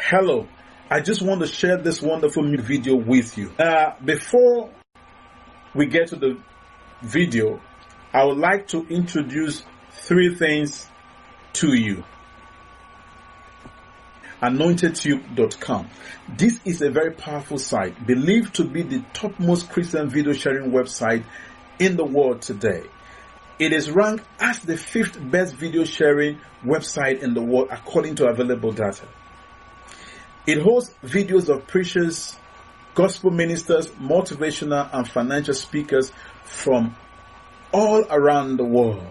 Hello, I just want to share this wonderful new video with you. Before we get to the video, I would like to introduce three things to you. AnointedTube.com. This is a very powerful site, believed to be the topmost Christian video sharing website in the world today. It is ranked as the 5th best video sharing website in the world according to available data. It hosts videos of preachers, gospel ministers, motivational and financial speakers from all around the world.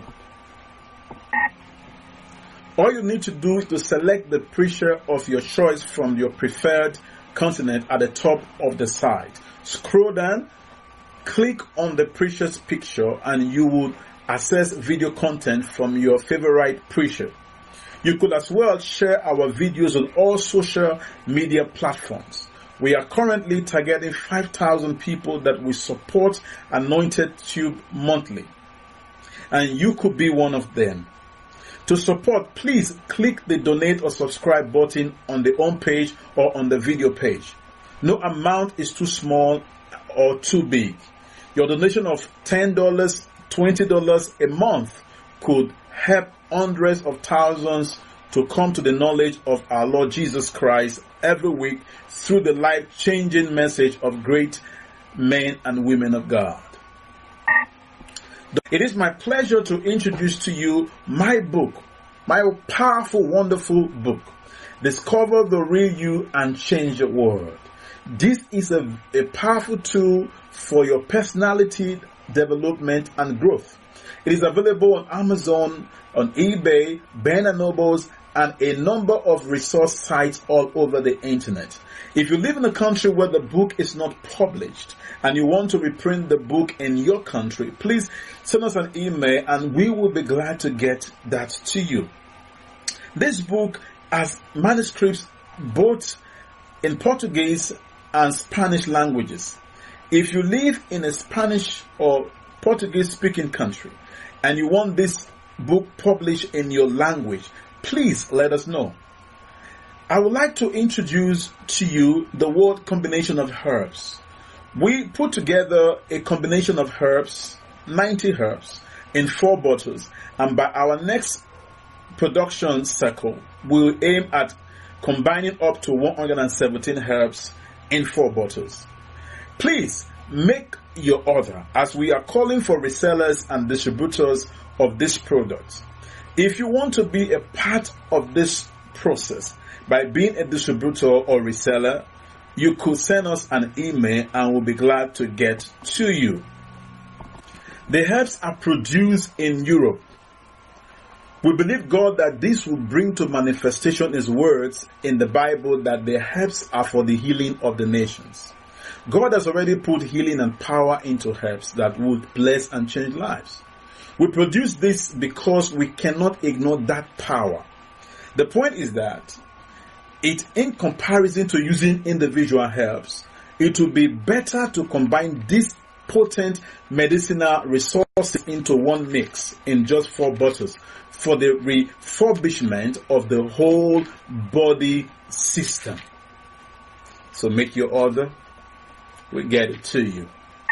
All you need to do is to select the preacher of your choice from your preferred continent at the top of the site. Scroll down, click on the preacher's picture, and you will access video content from your favorite preacher. You could as well share our videos on all social media platforms. We are currently targeting 5,000 people that will support Anointed Tube monthly, and you could be one of them. To support, please click the donate or subscribe button on the home page or on the video page. No amount is too small or too big. Your donation of $10, $20 a month could help hundreds of thousands to come to the knowledge of our Lord Jesus Christ every week through the life-changing message of great men and women of God. It is my pleasure to introduce to you my book, my powerful, wonderful book, Discover the Real You and Change the World. This is a powerful tool for your personality development and growth. It is available on Amazon, on eBay, Barnes & Nobles, and a number of resource sites all over the internet. If you live in a country where the book is not published and you want to reprint the book in your country, please send us an email and we will be glad to get that to you. This book has manuscripts both in Portuguese and Spanish languages. If you live in a Spanish or Portuguese speaking country and you want this book published in your language, please let us know. I would like to introduce to you the word combination of herbs. We put together a combination of herbs, 90 herbs, in 4 bottles, and by our next production cycle, we will aim at combining up to 117 herbs in 4 bottles. Please make your order, as we are calling for resellers and distributors of this product. If you want to be a part of this process by being a distributor or reseller, you could send us an email and we'll be glad to get to you. The herbs are produced in Europe. We believe God that this will bring to manifestation His words in the Bible that the herbs are for the healing of the nations. God has already put healing and power into herbs that would bless and change lives. We produce this because we cannot ignore that power. The point is that in comparison to using individual herbs, it would be better to combine these potent medicinal resources into one mix in just 4 bottles for the refurbishment of the whole body system. So make your order. We'll get it to you.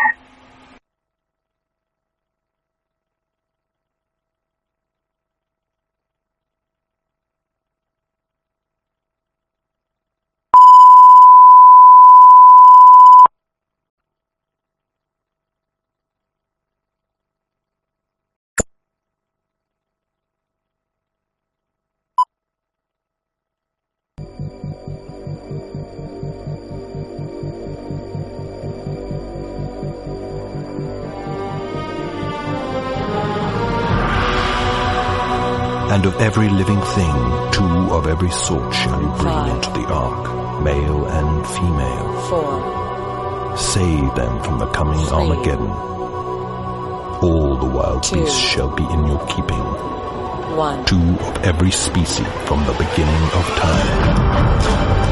And of every living thing, 2 of every sort shall you bring 5, into the ark, male and female. 4, Save them from the coming 3, Armageddon. All the wild 2, beasts shall be in your keeping, 1. 2 of every species from the beginning of time.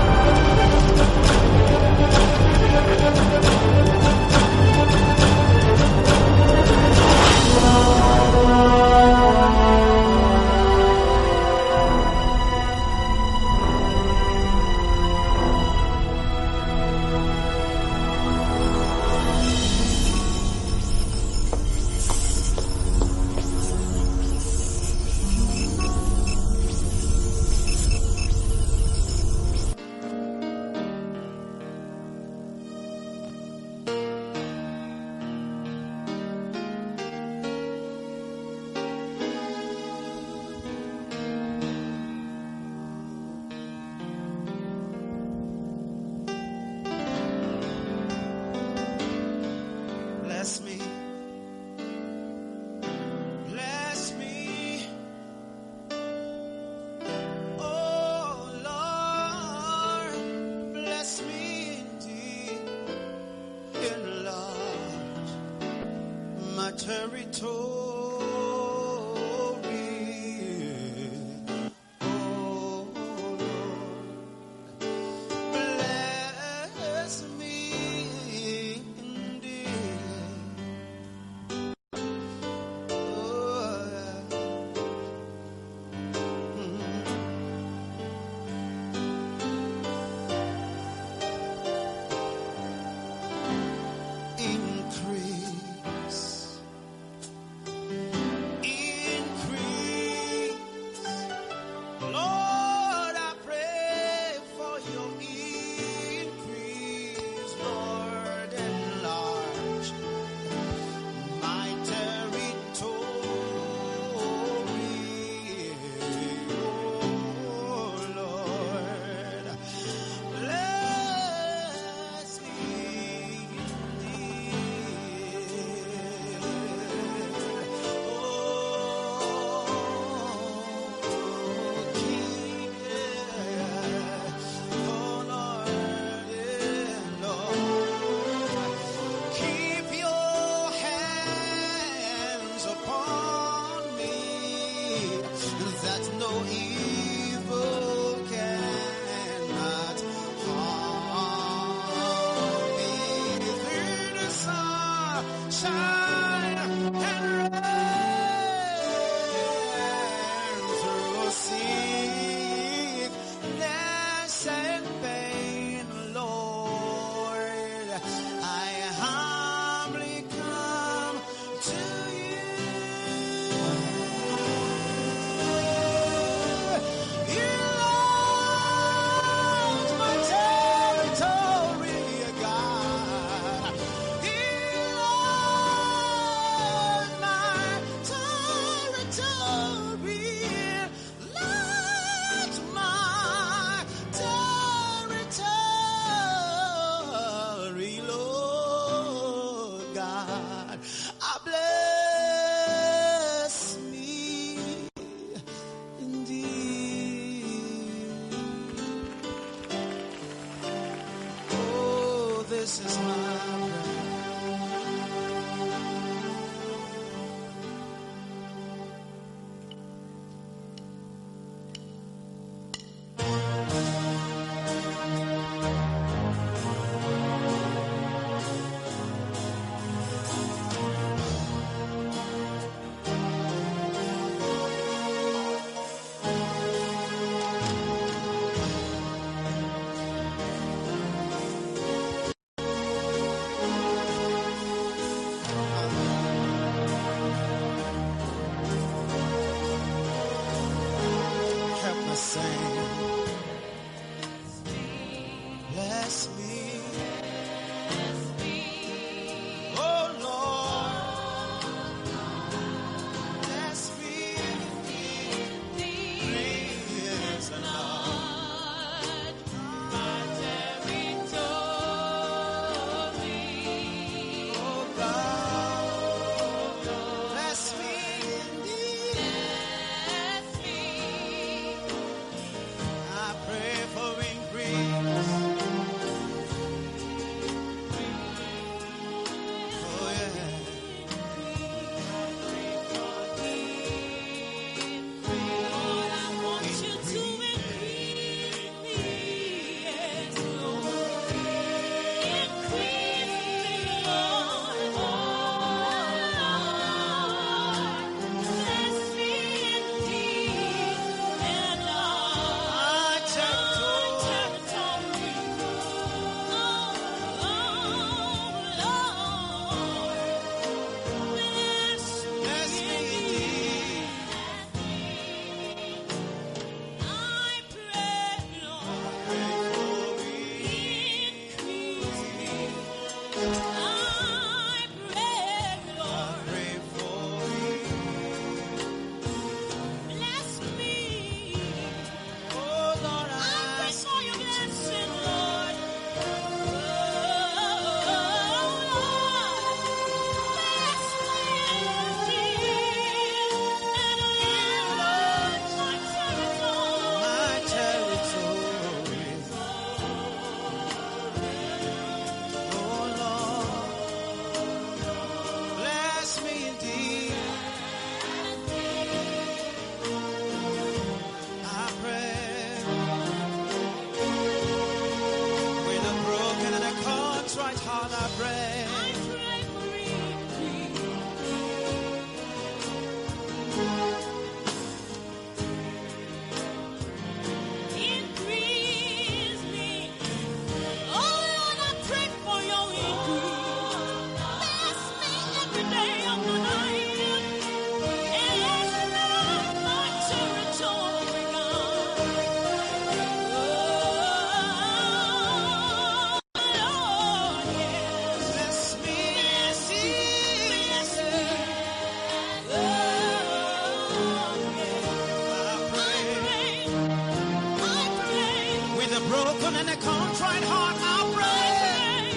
With a broken and a contrite heart, I pray.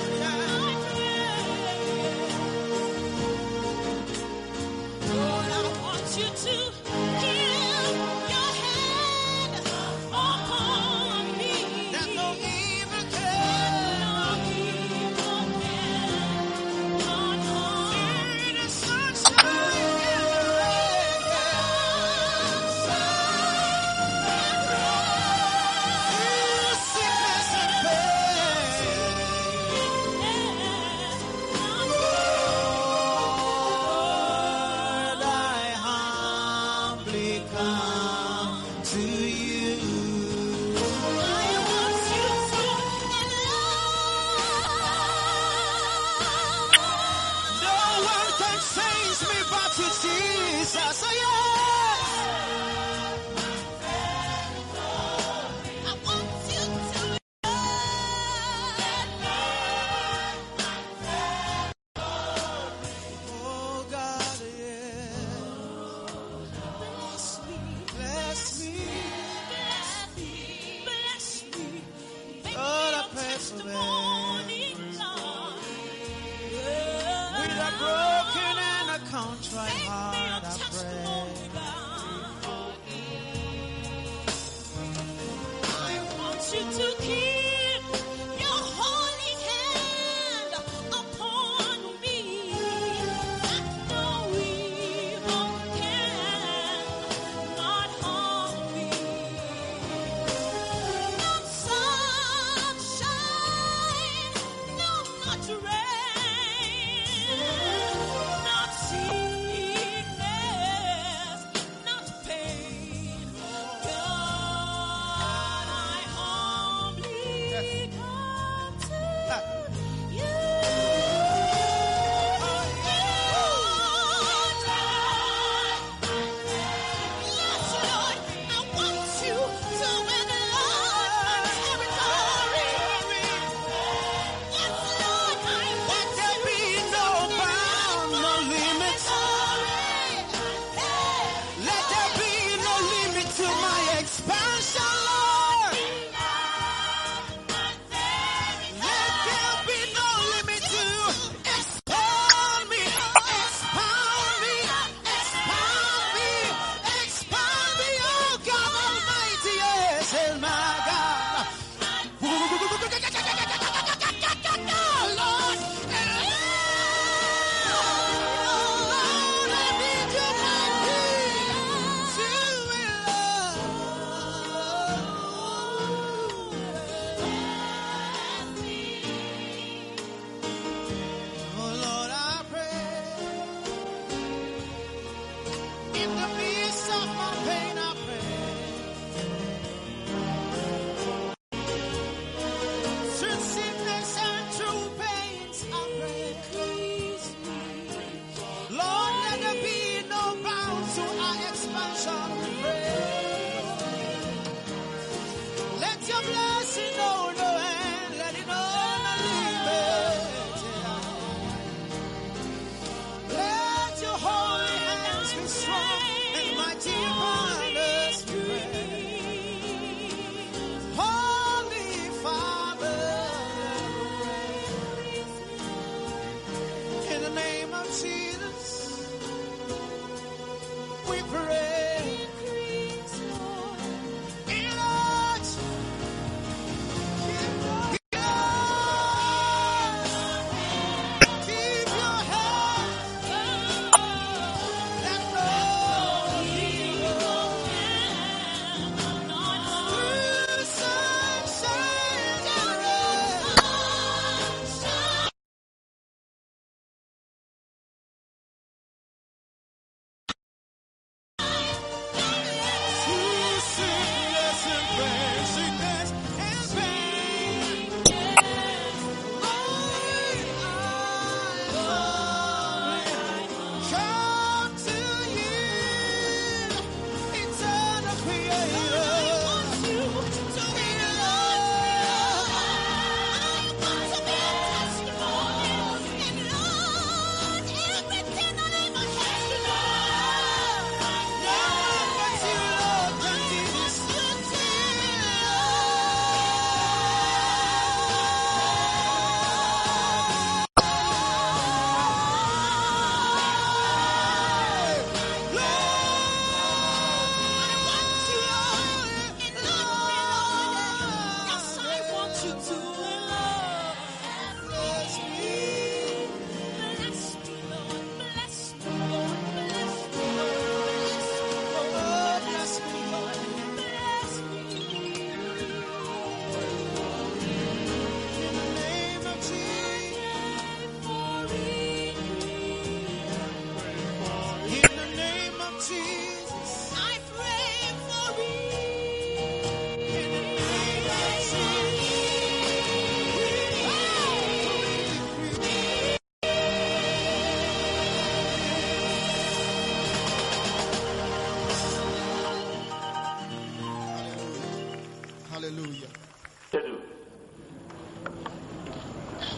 Lord, I want you to give your hand upon me. That no evil can, not harm in the sunshine and the rain, through sickness and pain. Lord, I humbly come to you. I want you to No one can change me but you, Jesus. Oh, yes. I want you to Oh, God, yeah. bless me, Bless me. bless me. Make Lord, I me pray a for them. testimony, Lord. With a broken and a contrite Make me heart, a I pray. testimony, God. I want you to keep your holy hand upon me, that no evil can not harm me. Not sunshine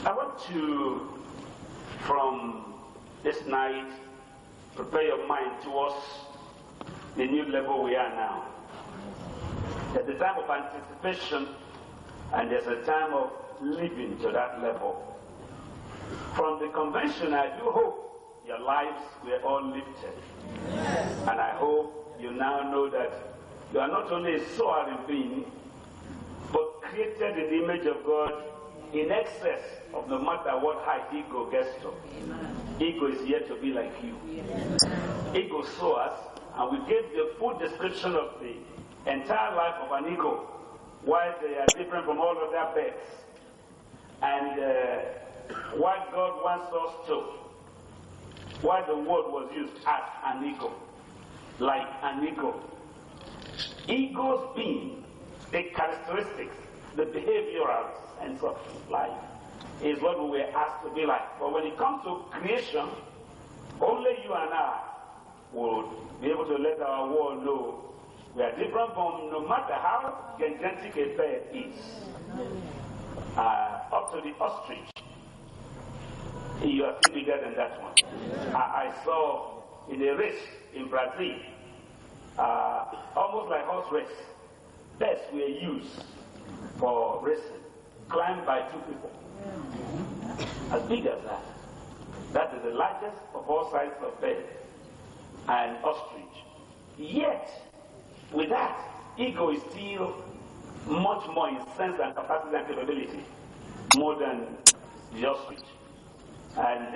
I want to, from this night, prepare your mind towards the new level we are now. There's a time of anticipation and there's a time of living to that level. From the convention, I do hope your lives were all lifted. And I hope you now know that you are not only a soaring being, but created in the image of God in excess of no matter what height ego gets to. Ego is yet to be like you. Ego soars, and we gave the full description of the entire life of an ego, why they are different from all other birds, and what God wants us to, why the word was used as an ego, like an ego. Egos being the characteristics, the behavioral sense of life, is what we were asked to be like. But when it comes to creation, only you and I would be able to let our world know we are different from no matter how gigantic a bird is. Up to the ostrich, you are still bigger than that one. I saw in a race in Brazil, almost like horse race, birds were used for racing, climbed by two people. As big as that. That is the largest of all sizes of bird and ostrich. Yet, with that, ego is still much more in sense and capacity and capability, more than the ostrich. And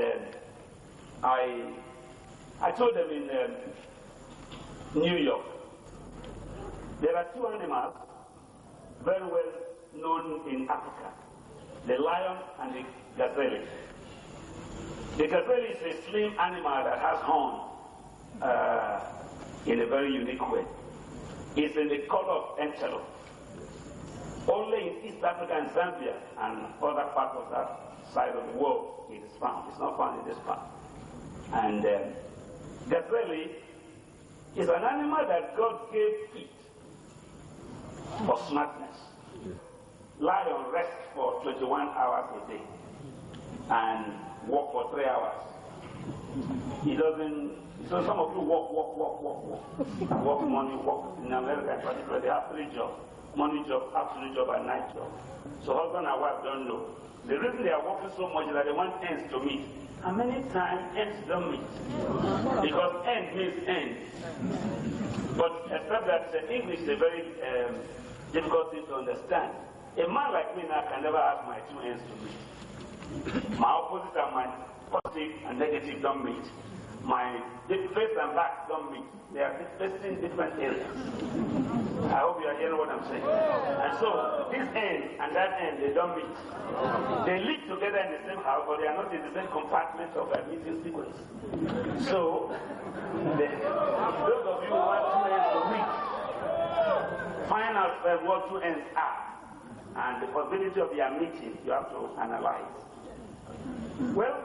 I told them in New York, there are two animals very well known in Africa, the lion and the gazelle. The gazelle is a slim animal that has horn in a very unique way. It's in the color of antelope. Only in East Africa and Zambia and other parts of that side of the world it is found. It's not found in this part. And gazelle is an animal that God gave feet for smartness. Lion rests for 21 hours a day and walk for 3 hours. He doesn't. So some of you walk. Walk morning, walk in America in particular. They have 3 jobs: morning job, afternoon job, and night job. So husband and wife don't know. The reason they are working so much is that they want ends to meet. And many times ends don't meet because end means end. But except that English is a very difficult thing to understand. A man like me now can never have my 2 ends to meet. My opposite and my positive and negative don't meet. My face and back don't meet. They are facing different areas. I hope you are hearing what I'm saying. And so this end and that end, they don't meet. They live together in the same house, but they are not in the same compartment of a meeting sequence. So those of you who want 2 ends to meet, find out what 2 ends are. And the possibility of their meeting, you have to analyze. Well,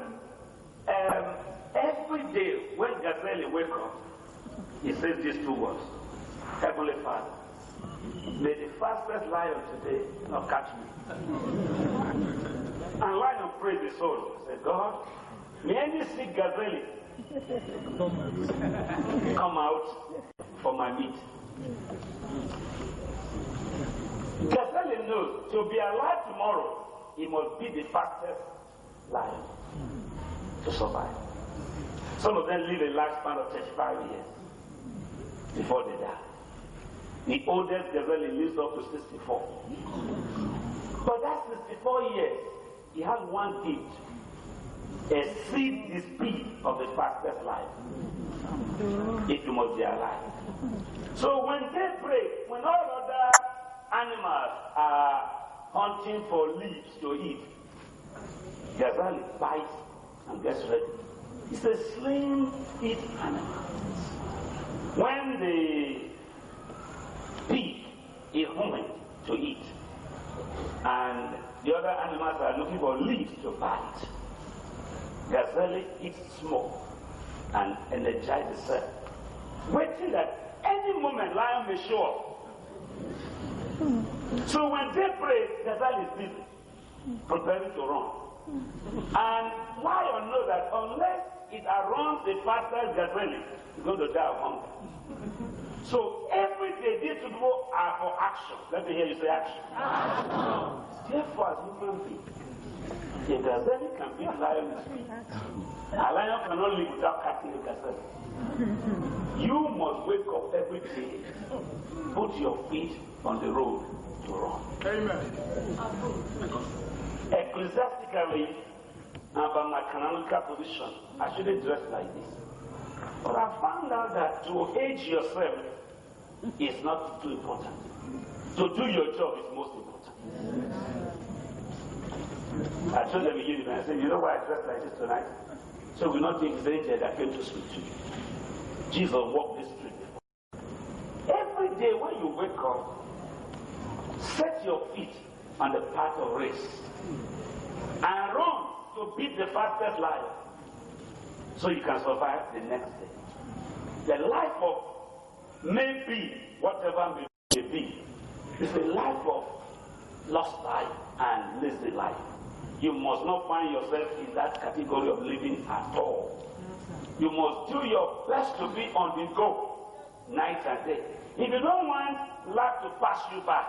every day when Gazelle wakes up, he says these 2 words: Heavenly Father, may the fastest lion today not catch me. And lion prays the soul. He said, God, may any sick gazelle come out for my meat. Gazelle knows to be alive tomorrow, he must be the fastest lion to survive. Some of them live a lifespan of 35 years before they die. The oldest gazelle lives up to 64. But that 64 years, he has one gift: exceed the speed of the fastest life. If you must be alive. So when they pray, when all other animals are hunting for leaves to eat, gazelle bites and gets ready. It's a slim feet animal. When the pig is hungry to eat, and the other animals are looking for leaves to bite, gazelle eats small and energizes itself, waiting that any moment lion may show up. So when they pray, gazelle is busy, preparing to run. And lion knows that unless it runs the fastest gathering, it's going to die of hunger. So every day these people are for action. Let me hear you say action. Therefore, as human beings, a gazelle can beat a lion. A lion cannot live without catching a gazelle. You must wake up every day, put your feet on the road to run. Amen. Ecclesiastically, and by my canonical position, I shouldn't dress like this. But I found out that to age yourself is not too important. To do your job is most important. I told them again, I said, you know why I dressed like this tonight? So we not think it's the angel that came to speak to you. Jesus walked this street before. Every day when you wake up, set your feet on the path of race and run to beat the fastest lion so you can survive the next day. The life of maybe whatever may be is a life of lost life and lazy life. You must not find yourself in that category of living at all. You must do your best to be on the go night and day. If you don't want life to pass you by,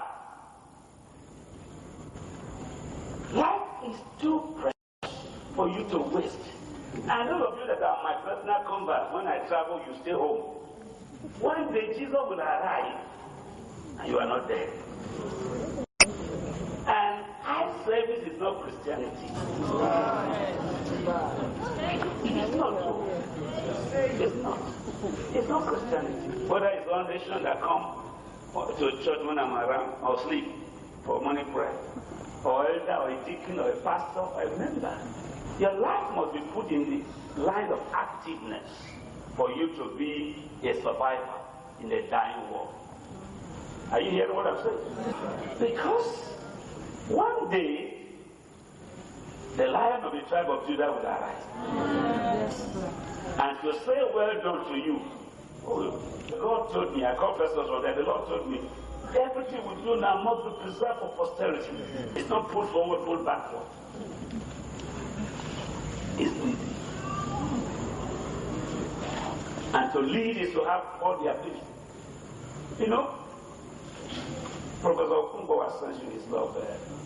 life is too precious for you to waste. And all of you that are my personal convert, when I travel, you stay home. One day Jesus will arrive, and you are not there. And eye service is not Christianity. It's not true. It's not. It's not Christianity. Whether it's one nation that come to a church when I'm around, or sleep for morning prayer, or elder, or a deacon, or a pastor, or a member. Your life must be put in the line of activeness for you to be a survivor in a dying world. Are you hearing what I'm saying? Because one day, the Lion of the tribe of Judah will arise. And to say well done to you, oh, the Lord told me, I confess also that the Lord told me, everything we do now must be preserved for posterity. It's not put forward, put backward. It's leading. And to lead is to have all the ability. You know, Professor Okunbo was saying his love.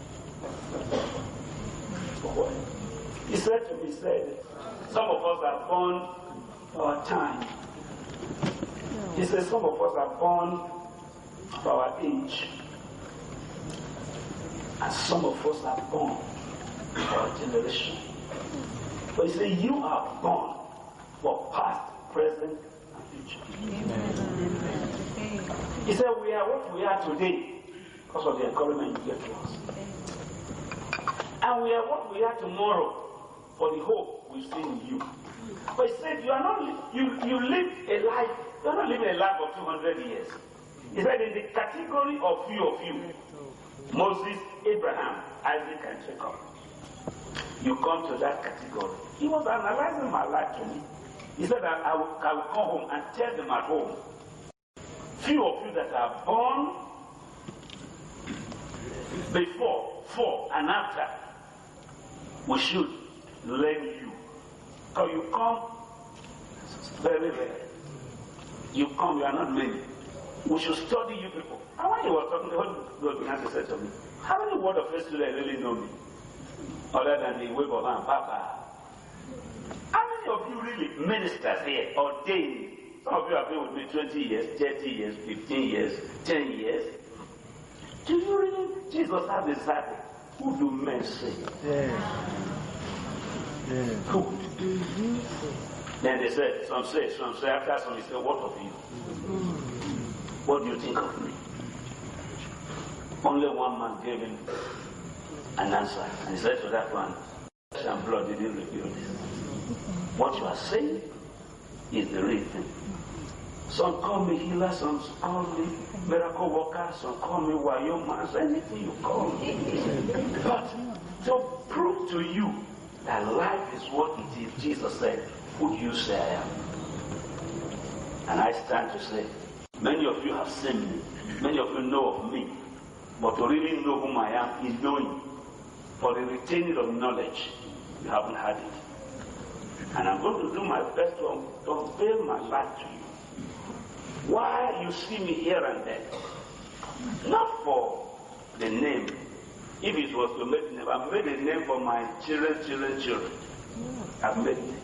He said to me, some of us are born for our time. He said, some of us are born for our age. And some of us are born for our generation. But he said, you are born for past, present, and future. He said, we are what we are today because of the encouragement you get to us. And we are what we are tomorrow for the hope we see in you. But he said, you are not, you live a life, you are not living a life of 200 years. He said, in the category of you, Moses, Abraham, Isaac, and Jacob, you come to that category. He was analyzing my life to me. He said that I will come home and tell them at home, few of you that are born before, for, and after, we should learn you. Because you come very rare. You come, you are not many. We should study you people. And when he was talking, the Holy God began to say to me, how many word of faith do they really know me? Other than the wave of hand, Papa. How many of you really ministers here, ordained? Some of you have been with me 20 years, 30 years, 15 years, 10 years. Do you really? Jesus had a disciple. Who do men say? Who? Then they said, some say, after some, he said, what of you? What do you think of me? Only one man gave him an answer. And he said to that one, flesh and blood didn't reveal this. What you are saying is the real thing. Some call me healer, some call me miracle worker, some call me wayo man, anything you call me. But to prove to you that life is what it is, Jesus said, who do you say I am? And I stand to say, many of you have seen me, many of you know of me, but to really know whom I am is knowing for the retaining of knowledge, you haven't had it. And I'm going to do my best to unveil my life to you. Why you see me here and there? Not for the name. If it was to make a name, I've made a name for my children. I've made them.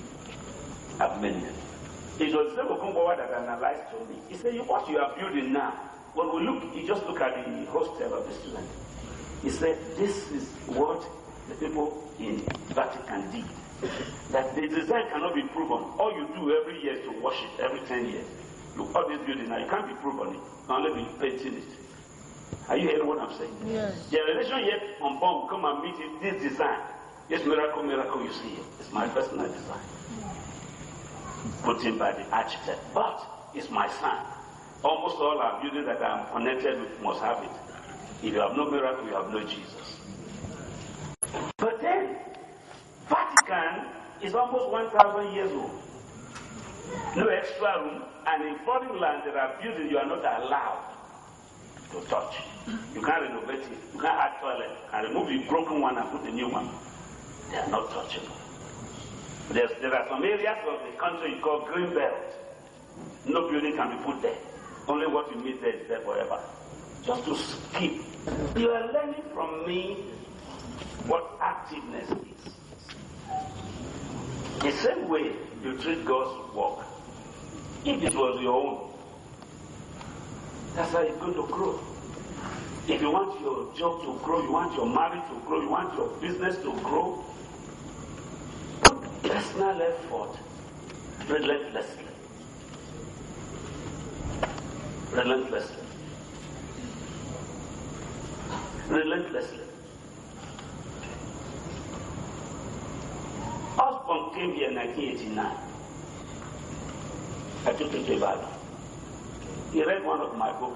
It was the Okunbowa that analyzed to me. He said, what you are building now, when we look, you just look at the hostel of the student. He said, this is what the people in Vatican did. That the design cannot be proven. All you do every year is to wash it, every 10 years. Look, all this building now, you can't be proven it. You can only be painting it. Are you hearing what I'm saying? Yes. Generation yet unborn will come and meet it, this design. This miracle you see here. It's my personal design. Put in by the architect. But it's my son. Almost all our buildings that I'm connected with must have it. If you have no miracle, you have no Jesus. But then, Vatican is almost 1,000 years old. No extra room, and in foreign land there are buildings you are not allowed to touch. You can't renovate it. You can't add toilet. You can remove the broken one and put a new one. They are not touchable. There are some areas of the country you call green belt. No building can be put there. Only what you meet there is there forever. Just to skip. You are learning from me what activeness is. The same way you treat God's work. If it was your own, that's how it's going to grow. If you want your job to grow, you want your marriage to grow, you want your business to grow, put personal effort relentlessly. Relentlessly. Relentlessly. Osborne came here in 1989. I took him to Ibadan. He read one of my books.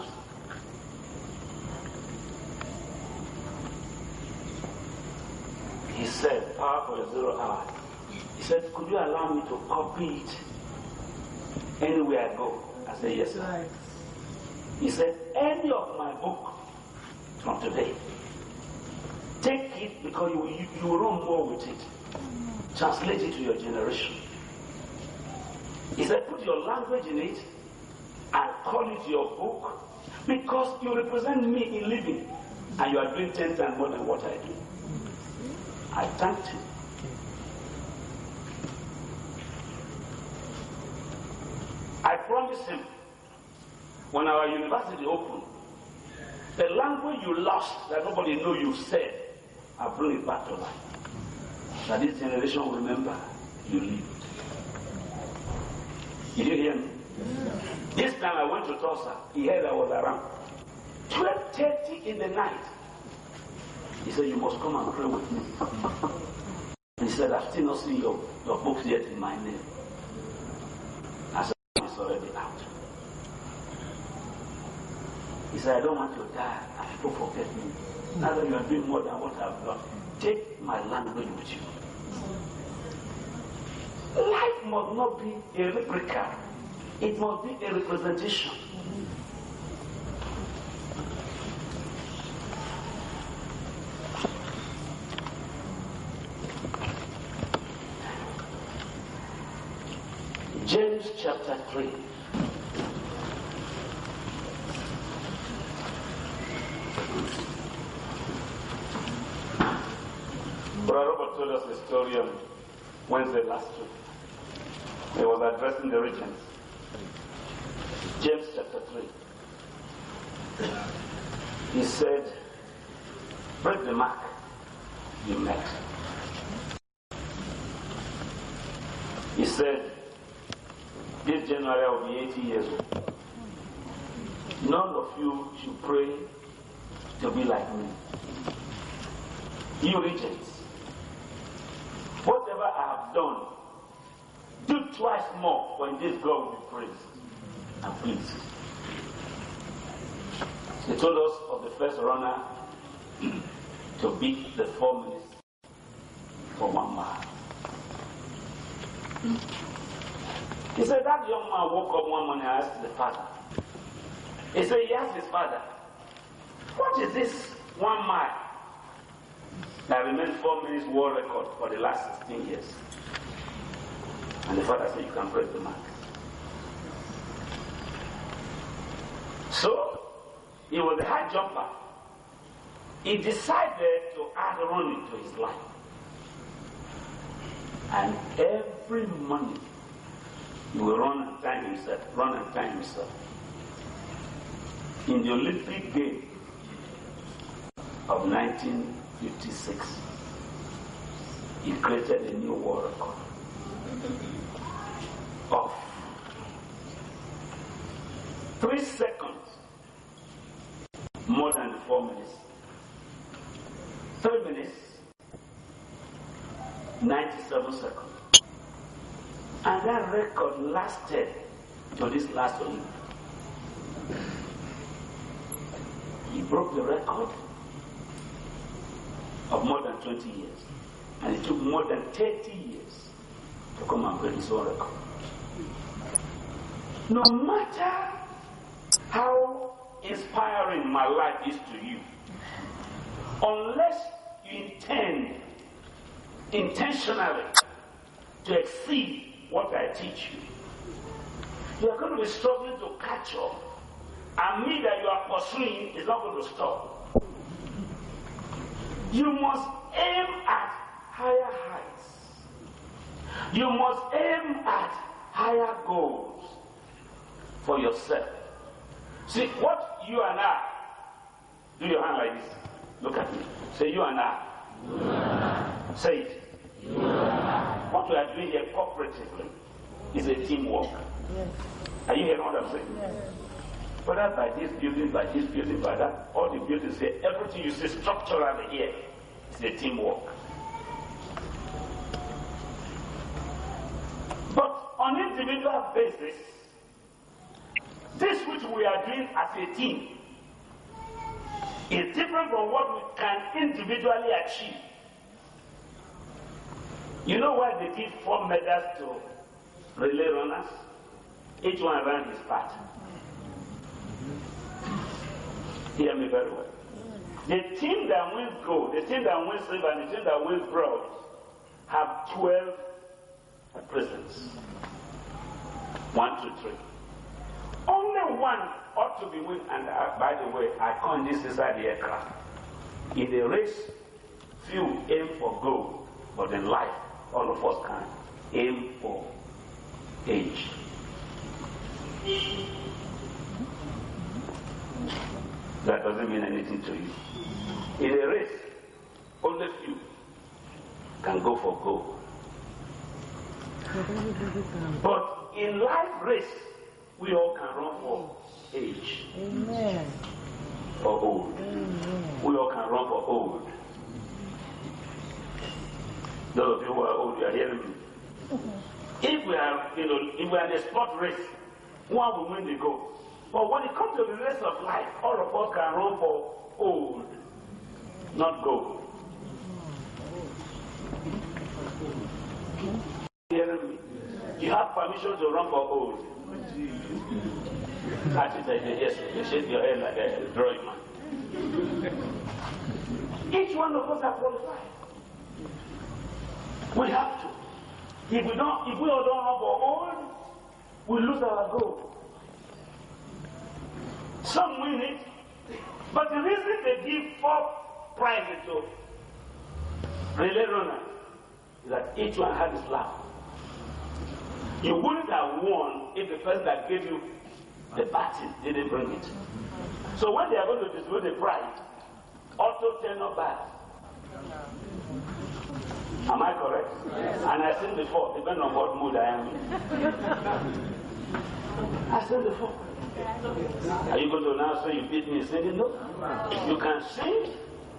He said, Power for a 0 hour. He said, could you allow me to copy it anywhere I go? I said, yes, sir. He said, any of my book from today, take it because you run more with it. Translate it to your generation. He said, put your language in it and call it your book because you represent me in living and you are doing 10 times more than what I do. I thanked him. I promised him when our university opened, the language you lost that nobody knew you said, I'll bring it back to life. That this generation will remember you lived. Did you hear me? This time I went to Tulsa. He heard I was around. 12:30 in the night. He said, you must come and pray with me. He said, I've still not seen your books yet in my name. I said, it's already out. He said, I don't want to die and people forget me. Now that you are doing more than what I've done, take my language with you. Life must not be a replica. It must be a representation. James chapter 3. Brother Robert told us a story on Wednesday last week. He was addressing the regents. James chapter 3. He said, break the mark you met. He said, this January I will be 80 years old. None of you should pray to be like me. You regents, whatever I have done, do twice more, for in this God will be praised and pleased. He told us of the first runner to beat the 4 minutes for 1 mile. He said that young man woke up one morning and asked the father. He said he asked his father, what is this 1 mile? That remained 4 minutes world record for the last 16 years. And the father said, you can press the mark. So, he was a high jumper. He decided to add running to his life. And every morning, he will run and time himself. In the Olympic Games of 1956, he created a new world record of 3 seconds more than 4 minutes. 3 minutes, 97 seconds. And that record lasted to this last Olympics. He broke the record of more than 20 years. And it took more than 30 years to come and break his own record. No matter how inspiring my life is to you, unless you intend intentionally to exceed what I teach you are going to be struggling to catch up. And me that you are pursuing is not going to stop. You must aim at higher heights. You must aim at higher goals for yourself. See, what you and I, do your hand like this. Look at me. Say, you and I. Say it. What we are doing here cooperatively is a teamwork. Yes. Are you hearing what I'm saying? Yes. Whether by this building, by that, all the buildings here, everything you see structurally here is a teamwork. But on an individual basis, this which we are doing as a team is different from what we can individually achieve. You know why they give 4 medals to relay runners? Each one ran his part. Hear me very well. The team that wins gold, the team that wins silver, and the team that wins bronze have 12 presidents. 1, 2, 3. Only one ought to be win. And by the way, I coined this inside the aircraft. In the race, few aim for gold, but in life, all of us can aim for age. That doesn't mean anything to you. In a race, only few can go for gold. But in life race, we all can run for age. Amen. For old. Amen. We all can run for old. Those of you who are old, you are hearing me. If we are, if we are in a sport race, one will win the goal. But when it comes to the race of life, all of us can run for old, not gold. Hearing me? You have permission to run for old. Actually, yes, you shake your head like a drawing man. Each one of us are qualified. We have to. If we all don't run for old, we lose our goal. Some win it, but the reason they give 4 prizes to relay runners is that each one had his lap. You wouldn't have won if the person that gave you the baton didn't bring it. So when they are going to distribute the prize, also turn up back. Am I correct? Yes. And I said before, depending on what mood I am in. I said before. Are you going to now say you beat me singing? No. You can sing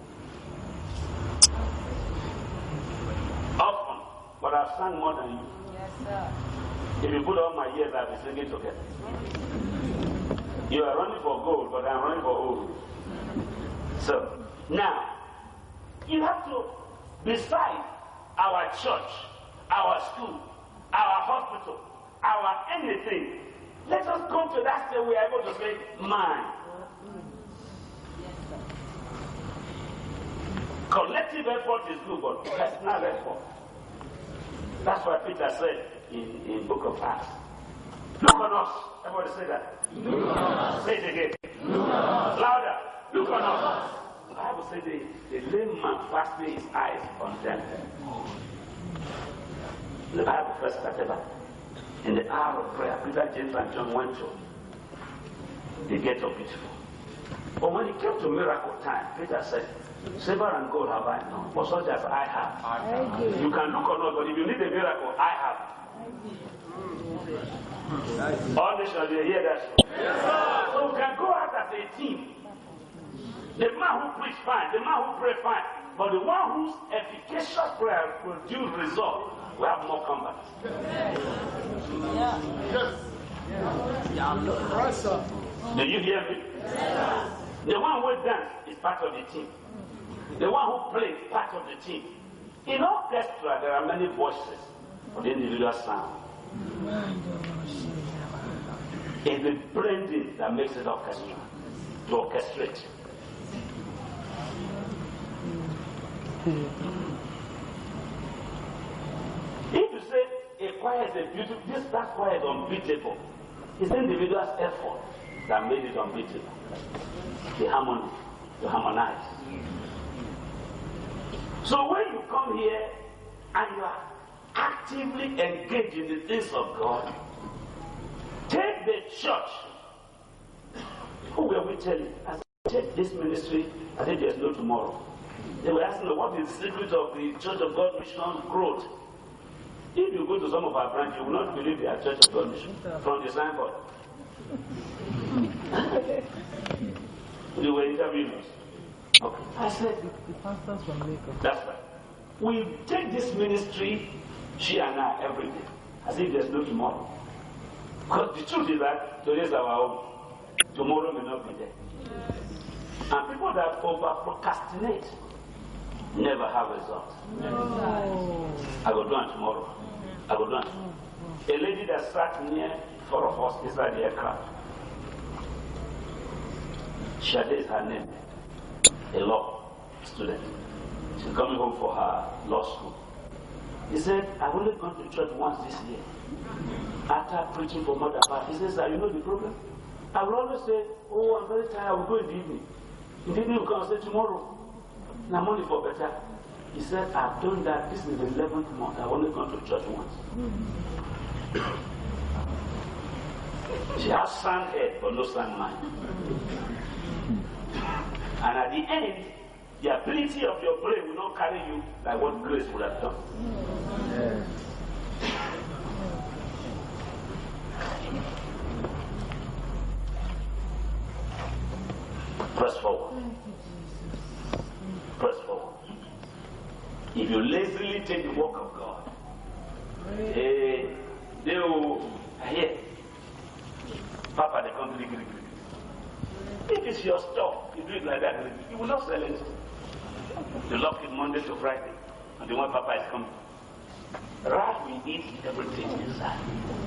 often, but I've sung more than you. Yes, sir. If you put all my years, I'll be singing together. You are running for gold, but I'm running for old. So, now, you have to, beside our church, our school, our hospital, our anything, let us come to that stage we are able to say, mine. Collectively collective effort is good, but personal effort. That's why Peter said in book of Acts, look on us. Everybody say that. Look on us. Say it again. Look on us. Louder. Look on us. The Bible says the lame man fastening his eyes on them. The Bible first started that. In the hour of prayer, Peter, James, and John went to the gate of Beautiful. But when it came to miracle time, Peter said, silver and gold have I none, but such as I have. You can look on us, but if you need a miracle, I have. All nations, you hear that? Yes, so we can go out as a team. The man who preach fine, the man who pray fine, but the one whose efficacious prayer produce result, we have more combat. Do you hear me? The one who dance is part of the team. The one who plays is part of the team. In orchestra, there are many voices for the individual sound. It's the blending that makes it orchestra, to orchestrate. If you say a choir is a beautiful, that choir is unbeatable. It's the individual's effort that made it unbeatable. The harmony, to harmonize. So when you come here and you are actively engaged in the things of God, take the church. Who were we telling? I said, take this ministry, I said there's no tomorrow. They were asking, what is the secret of the Church of God Mission growth? If you go to some of our branches, you will not believe they are Church of God Mission from the signboard. They were interviewing us. Okay. I said, that's right. We take this ministry, she and I, every day, as if there's no tomorrow. Because the truth is that today is our own. Tomorrow may not be there. And people that over-procrastinate never have results. No. I will do it tomorrow. I will do it. A lady that sat near for a horse inside the aircraft. Shade is her name. A law student. She's coming home for her law school. He said, I've only gone to church once this year. After preaching for Mother Part, he says, you know the problem? I will always say, oh, I'm very tired, I will go in the evening. In the evening, you come and say, tomorrow, now money for better. He said, I've done that, this is the 11th month, I've only gone to church once. She has sound head, but no sound mind. And at the end, the ability of your brain will not carry you like what grace would have done. Press forward. Press forward. If you lazily take the work of God, they will hear. Papa, they come to if it's your stuff, you do it like that, you will not sell it. You lock it Monday to Friday, and the one Papa is coming. Rat will eat everything inside.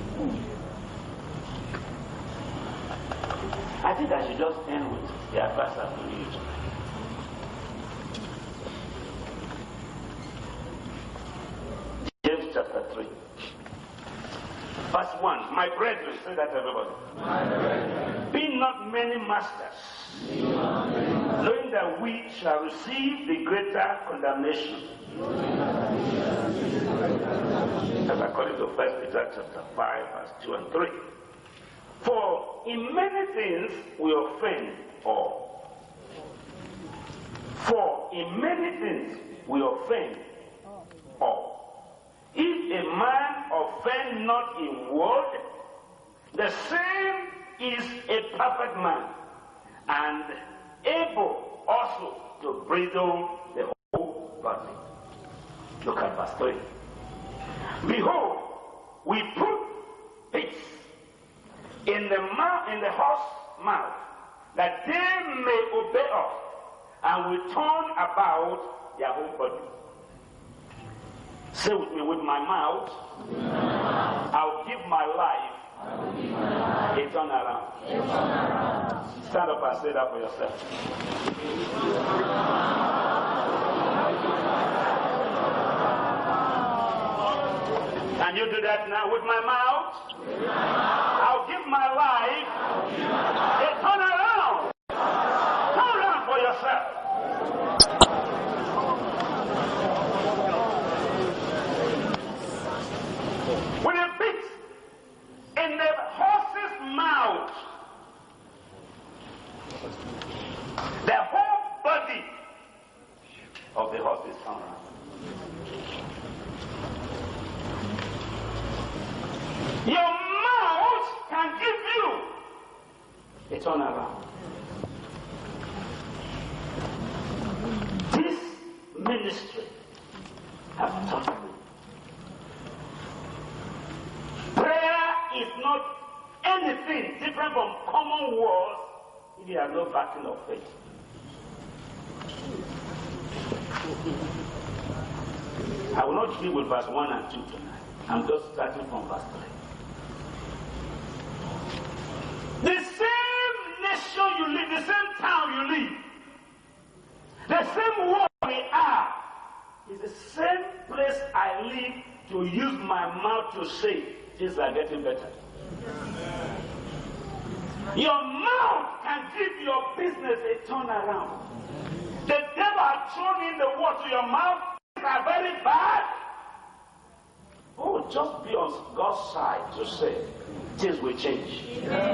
I think I should just end with the advice I'm going to use. James chapter 3. Verse 1. My brethren, say that everybody. My brethren. Be not many masters, knowing that we shall receive the greater condemnation. As according to 1 Peter chapter 5, verse 2 and 3. For in many things we offend all. For in many things we offend all. If a man offend not in word, the same is a perfect man, and able also to bridle the whole body. Look at verse 3. Behold, we put bits in the horse mouth, that they may obey us, and we turn about their whole body. Say with me, with my mouth, I'll give my life a turnaround. Stand up and say that for yourself. Can you do that now with my mouth? I'll give my life a turnaround. Turn around for yourself. With a bit in the horse's mouth, the whole body of the horse is turned around. Your mouth can give you a turnaround. This ministry has taught me. Prayer is not anything different from common words if you have no backing of faith. I will not deal with verse 1 and 2 tonight. I'm just starting from verse 3. The same nation you live, the same town you live, the same world we are, is the same place I live to use my mouth to say things are getting better. Your mouth can give your business a turnaround. The devil has thrown in the word to your mouth. Things are very bad. Oh, just be on God's side to say things will change.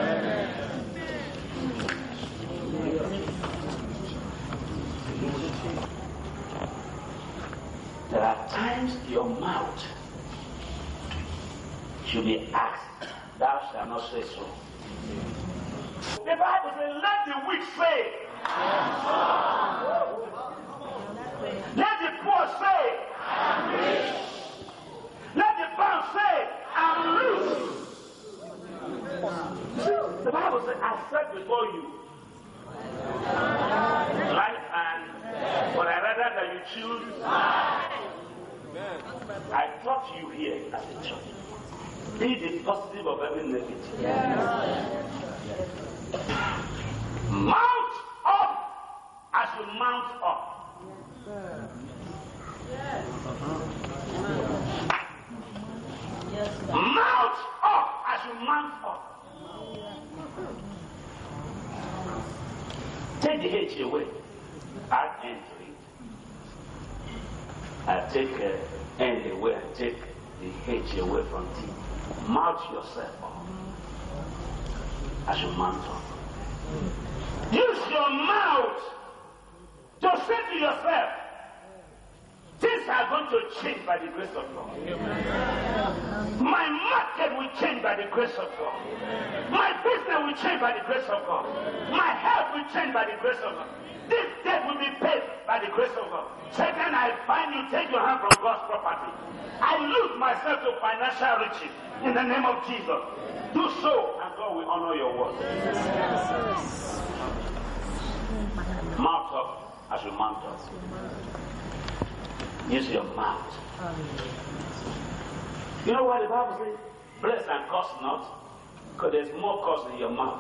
There are times your mouth should be asked, thou shalt not say so. The Bible says, let the weak say. Let the poor say, I'm rich. Let the bound say, I'm loose. The Bible says, I set before you life and but I rather that you choose life. I taught you here as a church. Be the positive of every negative. Mount up as you mount up. Mount up as you mount up. Take the H away. Add N to it. I take N away and take the H away from T. Mount yourself up as you mount up. Use your mouth to say to yourself, things are going to change by the grace of God. My market will change by the grace of God. My business will change by the grace of God. My health will change by the grace of God. This debt will be paid by the grace of God. Satan, I find you take your hand from God's property. I lose myself to financial riches in the name of Jesus. Do so and God will honor your word. Mount up as you mount up. Use your mouth. You know why the Bible says, bless and curse not? Because there's more curse in your mouth.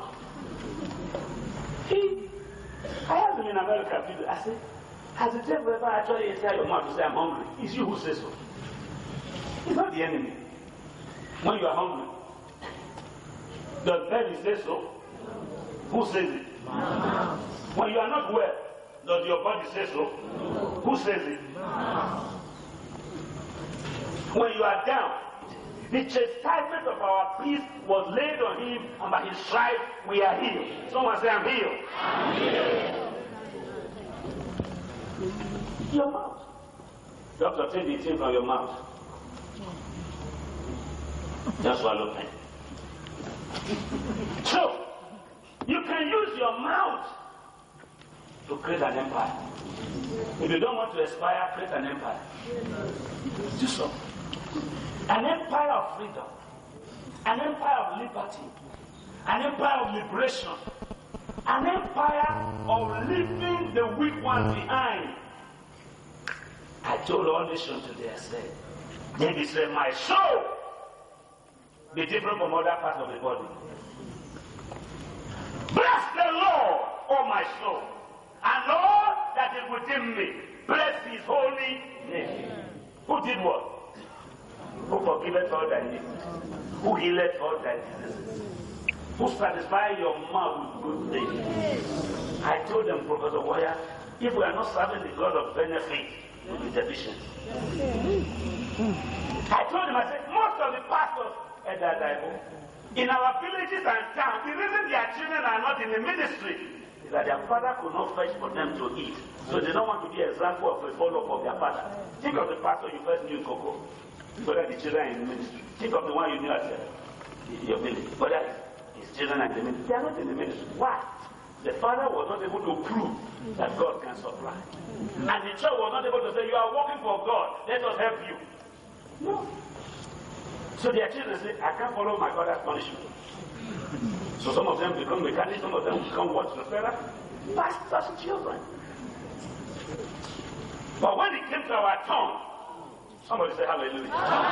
I asked him in America, people, I said, has the devil ever actually inside your mouth to say, I'm hungry? It's you who says so. It's not the enemy. When you are hungry, does the devil say so? Who says it? When you are not well, does your body say so? Who says it? When you are down, the chastisement of our peace was laid on him, and by his stripes we are healed. Someone say, I'm healed. I'm healed. Your mouth. Doctor, take the thing from your mouth. Just swallow pain. So, you can use your mouth to create an empire. If you don't want to aspire, create an empire. Do so. An empire of freedom, an empire of liberty, an empire of liberation, an empire of leaving the weak one behind. I told all nations today, I said, David said, my soul be different from other parts of the body. Bless the Lord, O my soul, and all that is within me. Bless his holy name. Who did what? Who forgiveth all thy iniquities? Who healeth all thy diseases? Who satisfies your mouth with good things? I told them, Professor Wire, if we are not serving the God of benefit, we'll be deficient. I told him, I said, most of the pastors at that Bible, in our villages and towns, the reason their children are not in the ministry is that their father could not fetch for them to eat. So they don't want to be an example of a follow-up of their father. Think of the pastor you first knew in Coco, whether the children are in the ministry. Think of the one you knew at your village, whether his children are in the ministry. They are not in the ministry. Why? The father was not able to prove that God can supply. And the church was not able to say, you are working for God, let us help you. No. So their children say, I can't follow my father's punishment. So some of them become mechanics, some of them become what? Pastors' children. But when it came to our turn, somebody say hallelujah.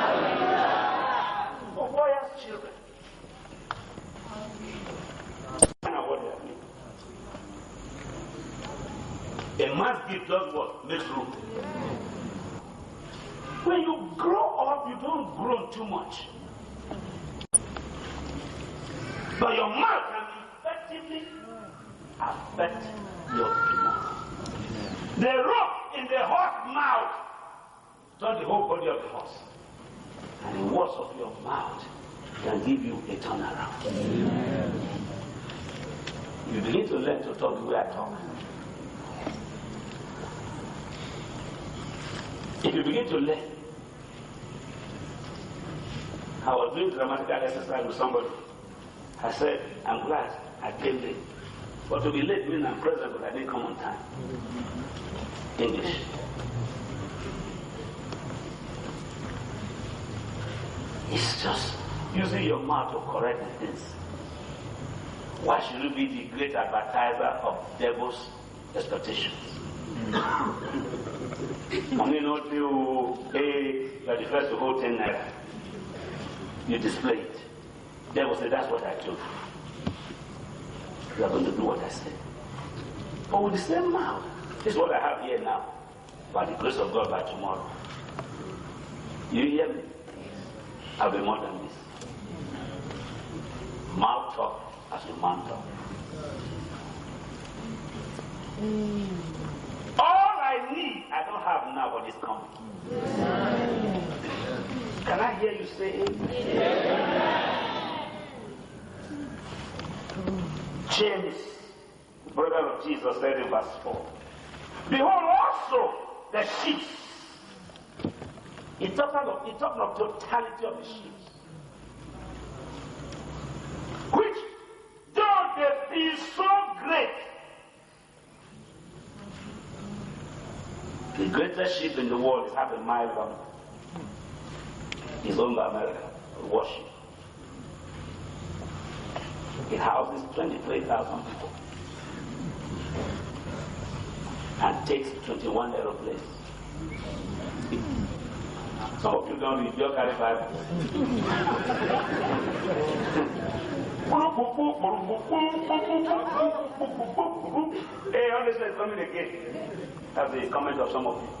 For warriors' children. I know what they are doing. A man's gift does what? Makes room. When you grow up, you don't grow too much. But your mouth can effectively affect your tomorrow. The rope in the horse's mouth turns the whole body of the horse. And the words of your mouth can give you a turnaround. You begin to learn to talk the way I talk. If you begin to learn, I was doing grammatical exercise with somebody. I said, I'm glad I came late. But to be late means I'm present, but I didn't come on time. English. It's just using your mouth to correct the things. Why should you be the great advertiser of devil's expectations? Only not you pay, you are the first to hold 10 naira. You display it. Devil said, that's what I told you. You are going to do what I said. But with the same mouth, this is what I have here now. By the grace of God, by tomorrow. You hear me? I'll be more than this. Mouth talk as a man talk. All I need, I don't have now, but it's coming. Can I hear you say amen? James, brother of Jesus, said in verse 4, behold also the sheep. He talked of totality of the sheep. Which, though they be so great, the greatest sheep in the world is half a mile long. It's owned by America, worship. It houses 23,000 people and takes 21 aeroplanes. Some of you don't read your carry Bible. Hey, honestly, it's coming again. That's the comment of some of you.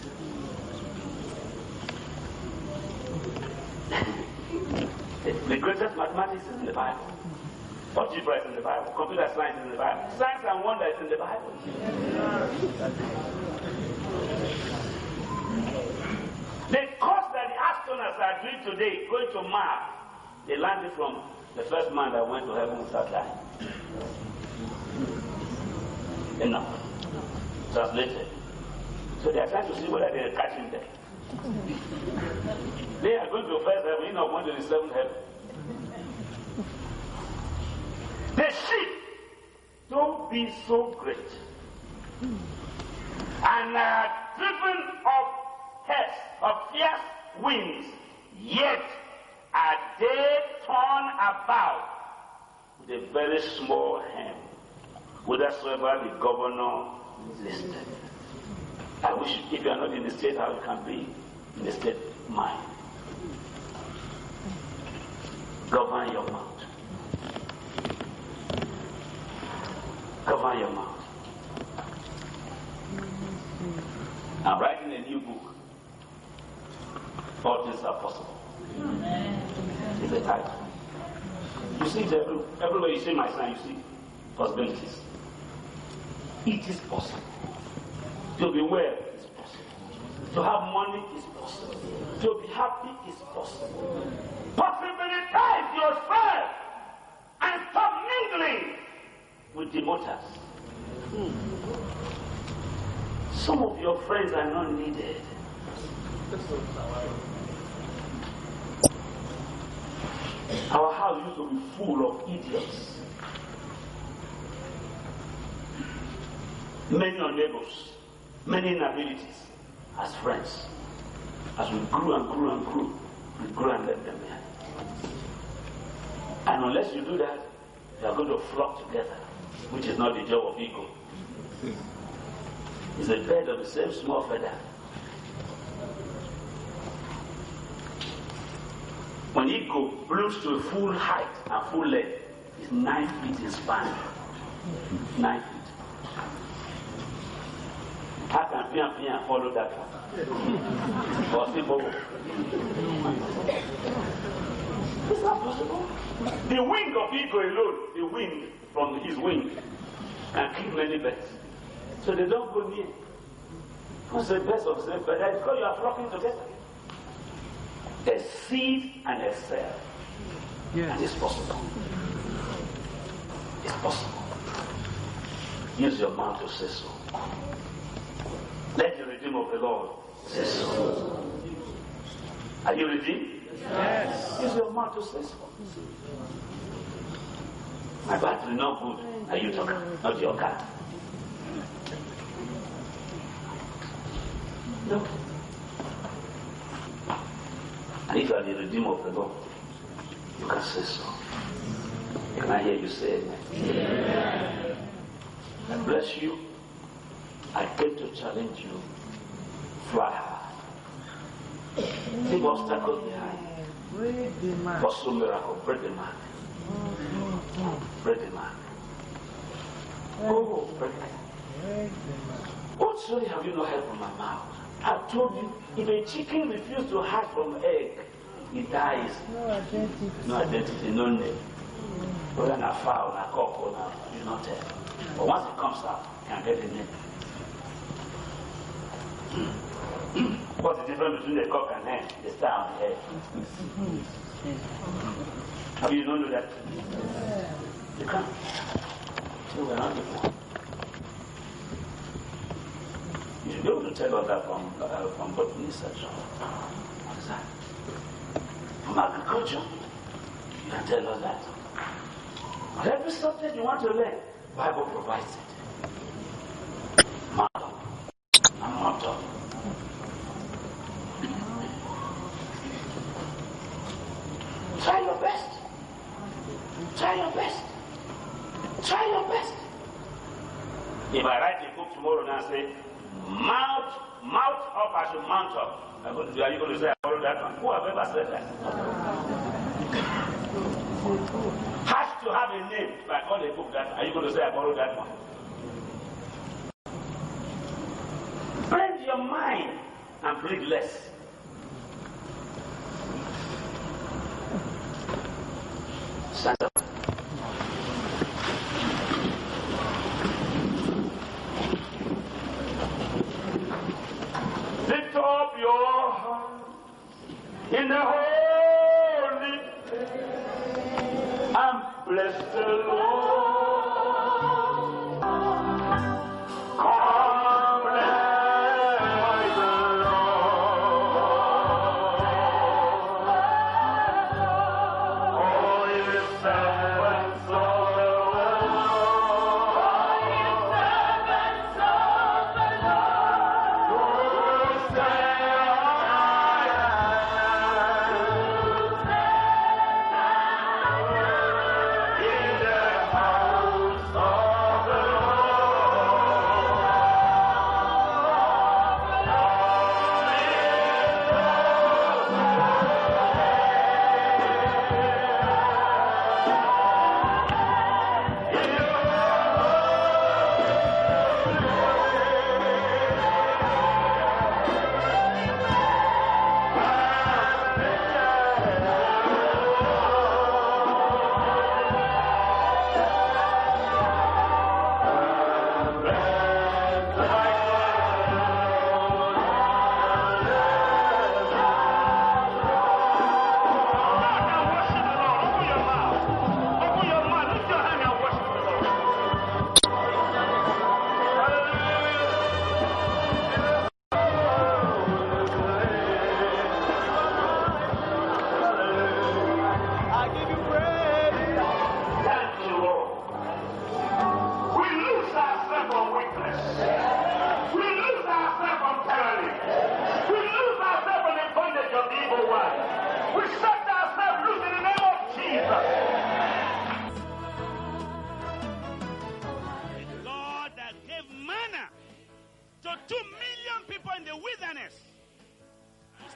The greatest mathematics is in the Bible. Algebra is in the Bible. Computer science is in the Bible. Science and wonder is in the Bible. The course that the astronauts are doing today, going to Mars, they landed from the first man that went to heaven without dying. Enough. Translated. So they are trying to see whether they are catching them. They are going to the first heaven, you're not going to the seventh heaven. The sheep don't be so great and are driven of heads, of fierce winds, yet are they torn about with a very small hand, whithersoever the governor listed. I wish if you are not in the state, how you can be in the state mind. Govern your mouth. Govern your mouth. I'm writing a new book. All things are possible. It's a title. You see, everywhere you see my sign, you see possibilities. It is possible. To be well is possible. To have money is possible. To be happy is possible. Possibilize yourself and stop mingling with the mothers. Some of your friends are not needed. Our house used to be full of idiots. Many are neighbors, many inabilities as friends. As we grew and grew and grew, we grew and left them behind. And unless you do that, you are going to flock together, which is not the job of ego. It's a bird of the same small feather. When ego blooms to a full height and full length, it's 9 feet in span. 9 feet. How can Pia follow that one? Possible. It's not possible. The wing of ego alone, the wind from his wing, can kill many birds. So they don't go near. Who's the best of them? But that's because you are flocking together. A seed and a cell. Yes. And it's possible. It's possible. Use your mouth to say so. Let the Redeemer of the Lord say so. Are you redeemed? Yes. Use your mouth to say so. My battery not good. Are you talking? Not your car. No. And if you are the Redeemer of the Lord, you can say so. Can I hear you say amen? Amen. I bless you. I came to challenge you. Fly high. Leave obstacles behind. Pursue miracle. Break the mark. Break the mark. Oh, break it. What story have you not heard from my mouth? I've told you, if a chicken refuses to hatch from egg, it dies. No identity, no name. Whether a fowl, a cock, or not, you not tell. But once it comes out, you can get the name. What's the difference between the cock and hen? The star and the egg. Have you not know that? You can't. So we're not different. You should be able to tell us that from botany section. What is that? From agriculture, you can tell us that. But every subject you want to learn, Bible provides it. Motto. And motto. Try your best. Try your best. Try your best. If I write a book tomorrow and I say, mount up as you mount up. Are you going to say I borrowed that one? Who have ever said that? Has to have a name. If I call a book that, are you going to say I borrowed that one? Bend your mind and breathe less. Stand up. Lift up your heart in the holy place and bless the Lord. Come, bless the Lord. Oh, you servants of the Lord. Oh, you servants of the Lord. Who say I am in the house of the Lord.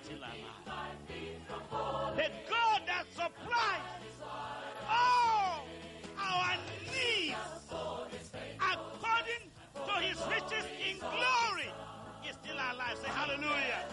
still alive. The God that supplies all our needs according to his riches in glory is still alive. Say hallelujah.